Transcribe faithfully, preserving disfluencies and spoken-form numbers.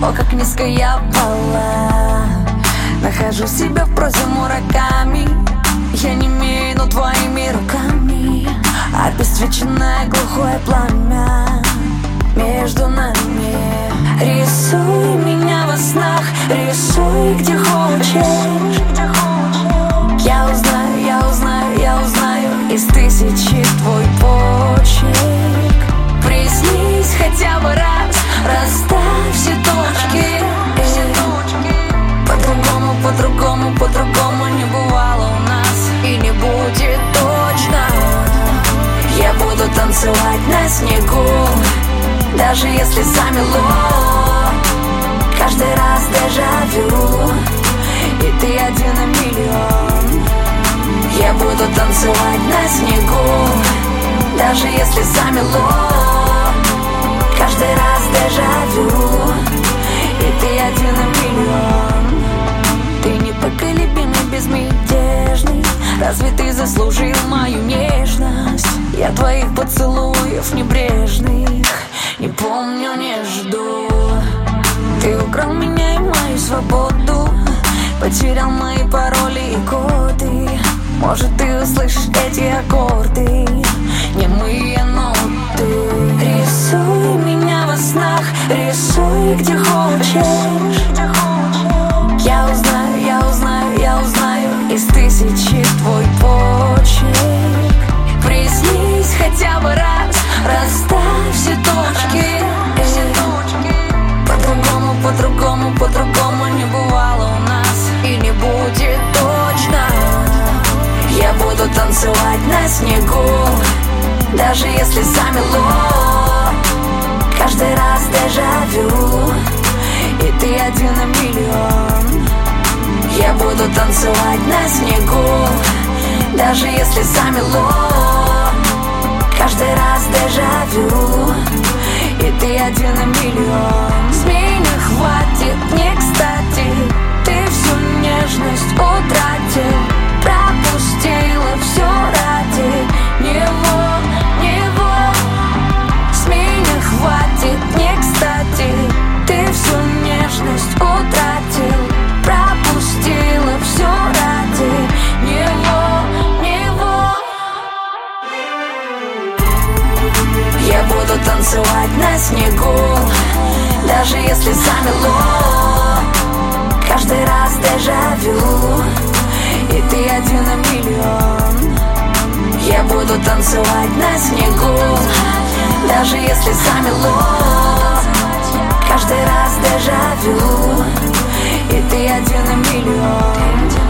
О, как низко я пала. Нахожу себя в прозе Мураками. Я не имею, но твоими руками обесцвеченное глухое пламя между нами. Рисуй меня во снах, рисуй где хочешь. Я узнаю, я узнаю, я узнаю из тысячи твой почерк. Приснись хотя бы раз, расставь все точки. По-другому, по-другому, по-другому не бывало у нас и не будет точно. Я буду танцевать на снегу, даже если замело. Каждый раз дежавю, и ты один на миллион. Я буду танцевать на снегу, даже если замело. Каждый раз дежавю, и ты один на миллион. Ты непоколебимый, безмятежный. Разве ты заслужил мою нежность? Я твоих поцелуев небрежных не помню, не жду. Ты украл меня и мою свободу, потерял мои пароли и коды. Может, ты услышишь эти аккорды, немые ноты. Рисуй меня во снах, рисуй где хочешь. Я узнаю, я узнаю, я узнаю из тысячи твой почерк. Приснись хотя бы раз, расставь все точки. По-другому, по-другому, по-другому не бывало у нас и не будет точно. Я буду танцевать на снегу, даже если замело. Каждый раз дежавю, и ты один на миллион. Я буду танцевать на снегу, даже если замело. Каждый раз дежавю, и ты один на миллион. Змей не хватит, не кстати. Ты всю нежность утратил, пропустила все ради него, него. Змей не хватит, не кстати. Ты всю нежность утратил, пропустила все ради него, него. Я буду танцевать на снегу, даже если замело. Каждый раз дежавю, и ты один на миллион. Я буду танцевать на снегу, даже если замело. Каждый раз дежавю, и ты один на миллион.